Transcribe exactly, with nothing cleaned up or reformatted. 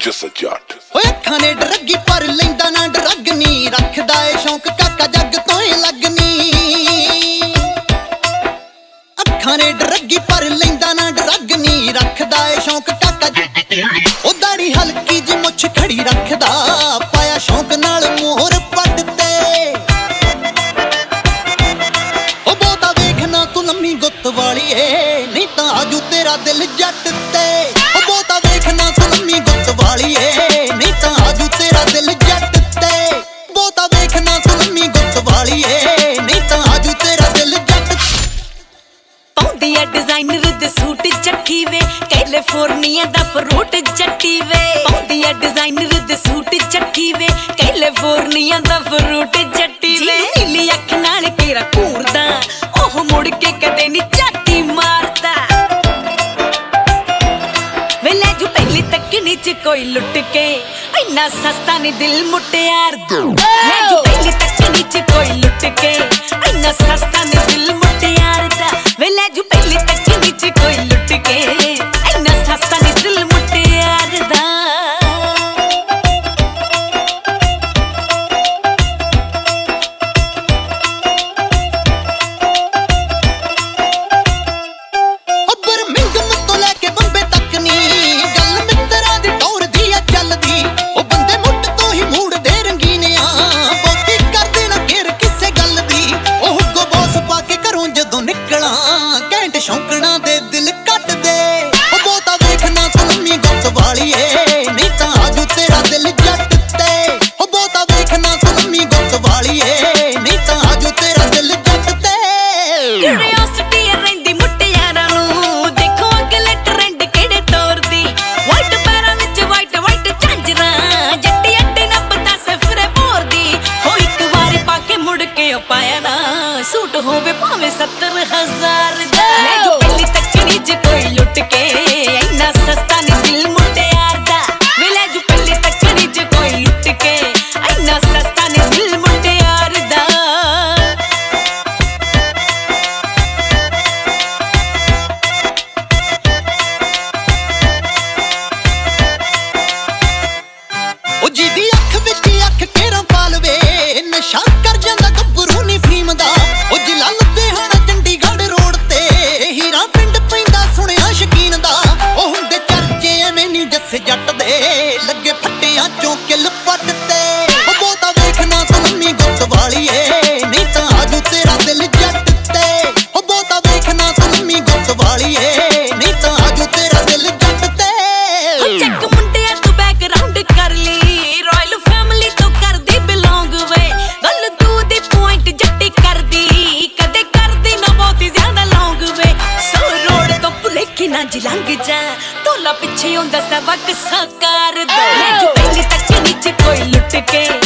just a jot ਓਏ ਅੱਖਾਂ ਨੇ ਡਰੱਗੀ ਪਰ ਲੈਂਦਾ ਨਾ ਡਰੱਗ ਨੀ ਰੱਖਦਾ ਏ ਸ਼ੌਂਕ ਕਾਕਾ ਜੱਗ ਤੋਂ ਹੀ ਲੱਗਨੀ ਅੱਖਾਂ ਨੇ ਡਰੱਗੀ ਪਰ ਲੈਂਦਾ ਨਾ ਡਰੱਗ ਨੀ ਰੱਖਦਾ ਏ ਸ਼ੌਂਕ ਕਾਕਾ ਉਹ ਦਾੜੀ ਹਲਕੀ ਜੀ ਮੁੱਛ ਖੜੀ ਰੱਖਦਾ ਪਾਇਆ ਸ਼ੌਂਕ ਨਾਲ ਮੋਹਰ ਪੱਟ ਤੇ ਉਹ ਬਹੁਤਾ ਵੇਖਣਾ ਤੂੰ ਲੰਮੀ ਗੁੱਤ ਵਾਲੀ ਏ ਨਹੀਂ ਤਾਂ ਆਜੂ ਤੇਰਾ ਦਿਲ ਜੱਟ ਤੇ ਉਹ ਬਹੁਤਾ ਵੇਖਣਾ ਤੂੰ ਲੰਮੀ ਗੁੱਤ ਵਾਲੀ ਏ ਨਹੀਂ ਤਾਂ ਆਜੂ ਤੇਰਾ ਦਿਲ ਜੱਟ ਤੇ ਬਹੁਤਾ ਵੇਖਣਾ ਤੂੰ ਲੰਮੀ ਗੁੱਤ ਵਾਲੀ ਏ ਨਹੀਂ ਤਾਂ ਆਜੂ ਤੇਰਾ ਦਿਲ ਜੱਟ ਪਾਉਂਦੀ ਐ ਡਿਜ਼ਾਈਨਰ ਦੇ ਸੂਟ ਜੱਟੀ ਵੇ ਕੈਲੀਫੋਰਨੀਆ ਦਾ ਫਰੂਟ ਜੱਟੀ ਵੇ ਪਾਉਂਦੀ ਐ ਡਿਜ਼ਾਈਨਰ ਦੇ ਸੂਟ ਜੱਟੀ ਵੇ ਕੈਲੀਫੋਰਨੀਆ ਦਾ ਫਰੂਟ ਜੱਟੀ ਵੇ ਨੀਲੀ ਅੱਖ ਨਾਲ ਕੇਰਾ ਘੂਰਦਾ ਉਹ ਮੁੜ ਕੇ ਕਦੇ ਨੀ ਝਾਤੀ ਮਾਰਦਾ ਵੇ ਲੈ ਜੂ ਪਹਿਲੀ ਤੱਕਣੀ ਚ ਕੋਈ ਲੁੱਟ ਕੇ ਇੰਨਾ ਸਸਤਾ ਨੀ ਦਿਲ ਮੁਟਿਆਰ ਦਾ ਲੈ ਜੂ ਪਹਿਲੀ ਤੱਕਣੀ ਚ ਕੋਈ ਲੁੱਟ ਕੇ ਇੰਨਾ ਸਸਤਾ ਨੀ ਦਿਲ ਮੁਟਿਆਰ ਦਾ ਵੇ ਲੈ ਜੂ ਪਹਿਲੀ ਤੱਕਣੀ ਚ ਕੋਈ ਲੁੱਟ ਕੇ ਇੰਨਾ ਸਸਤਾ ਨੀ ਦਿਲ ਮੁਟਿਆਰ ਦਾ ਸ਼ੌਂਕਣਾ ਦੇ ਦਿਲ ਕੱਟ ਦੇ ਉਹ ਬਹੁਤਾ ਵੇਖਣਾ ਤੂੰ ਲੰਮੀ ਗੁੱਤ ਵਾਲੀ ਏ ਨਹੀਂ ਤਾਂ ਆਜੂ ਤੇਰਾ ਦਿਲ ਜੱਟ ਤੇ ਉਹ ਬਹੁਤਾ ਵੇਖਣਾ ਤੂੰ ਲੰਮੀ ਗੁੱਤ ਵਾਲੀ ਏ ਨਹੀਂ ਤਾਂ ਆਜੂ ਤੇਰਾ ਦਿਲ ਜੱਟ ਤੇ ਕਿਉਰਿਓਸਿਟੀ ਰਹਿੰਦੀ ਮੁਟਿਆਰਾਂ ਨੂੰ ਦੇਖੋ ਅਗਲੇ ਟ੍ਰੈਂਡ ਕਿਹੜੇ ਤੋਰਦੀ ਵਾਈਟ ਪੈਰਾਂ ਵਿੱਚ ਵਾਈਟ ਵਾਈਟ ਝਾਂਜਰਾਂ ਜੱਟੀ ਅੱਡੇ ਨਾ ਪਤਾ ਸਫਰੇ ਭੋਰਦੀ ਹੋ ਇੱਕ ਵਾਰੀ ਪਾ ਕੇ ਮੁੜ ਕੇ ਉਹ ਪਾਇਆ ਨਾ ਸੂਟ ਹੋਵੇ ਭਾਵੇਂ ਸੱਤਰ ਹਜ਼ਾਰ ਦਾ ਲੈ ਜੋ ਪਹਿਲੀ ਤੱਕਣੀ ਚ ਕੋਈ ਲੁੱਟ ਕੇ ਇੰਨਾ ਸਸਤਾ ਨੀ ਦਿਲ ਮੁਟਿਆਰ ਦਾ ਵੇ ਲੈ ਜੋ ਪਹਿਲੀ ਤੱਕਣੀ ਚ ਕੋਈ ਲੁੱਟ ਕੇ ਇੰਨਾ ਸਸਤਾ ਨੀ ਦਿਲ ਮੁਟਿਆਰ ਦਾ ਉਹ ਜਿਹਦੀ ਅੱਖ ਵਿੱਚ ਅੱਖ ਕੇਰਾਂ ਪਾ ਲਵੇ ਨਸ਼ਾ ਕਰ ਜਾਂਦਾ ਗੱਭਰੂ ਨੀ ਫੀਮ ਦਾ ਉਹ ਜਿਲਾ ਲੁਧਿਆਣਾ ਚੰਡੀਗੜ੍ਹ ਰੋਡ ਤੇ ਹੀਰਾ ਪਿੰਡ ਪੈਂਦਾ ਸੁਣਿਆ ਸ਼ਕੀਨ ਦਾ ਉਹ ਹੁੰਦੇ ਚਰਚੇ ਐਵੇਂ ਨੀ ਜੱਸੇ ਜੱਟ ਦੇ ਲੱਗੇ ਫੱਟਿਆਂ ਚੋਂ ਕਿੱਲ ਪੱਟ ਤੇ ਉਹ ਬਹੁਤਾ ਵੇਖਣਾ ਤੂੰ ਲੰਮੀ ਗੁੱਤ ਵਾਲੀ ਏ ਨਹੀਂ ਤਾਂ ਆਜੂ ਤੇਰਾ ਦਿਲ ਜੱਟ ਤੇ ਉਹ ਬਹੁਤਾ ਵੇਖਣਾ ਤੂੰ ਲੰਮੀ ਗੁੱਤ ਵਾਲੀ ਏ ਨਹੀਂ ਤਾਂ ਆਜੂ ਤੇਰਾ ਦਿਲ ਜੱਟ ਤੇ ਚੱਕ ਮੁੰਡਿਆਂ ਤੂੰ ਬੈਕਗ੍ਰਾਉਂਡ ਕਰ ਲਈ ਰਾਇਲ ਫੈਮਿਲੀ ਤੋਂ ਕਰਦੀ ਬਿਲੋਂਗ ਵੇ ਗੱਲ ਤੂੰ ਦੀ ਪੁਆਇੰਟ ਜੱਟੀ ਕਰਦੀ ਕਦੇ ਕਰਦੀ ਨਾ ਬਹੁਤੀ ਜ਼ਿਆਦਾ ਲੌਂਗ ਵੇ ਸੋ ਰੋਡ ਤੋਂ ਭੁਲੇਖੇ ਨਾ ਜਿਲੰਘ ਜਾ ਢੋਲਾ ਪਿੱਛੇ ਆਉਂਦਾ ਸਵਕ ਸਾਕਾਰ ਦਾ ਲੈ ਜੋ ਪਹਿਲੀ ਤੱਕ ਨੀਚ ਕੋਈ ਲੁੱਟ ਕੇ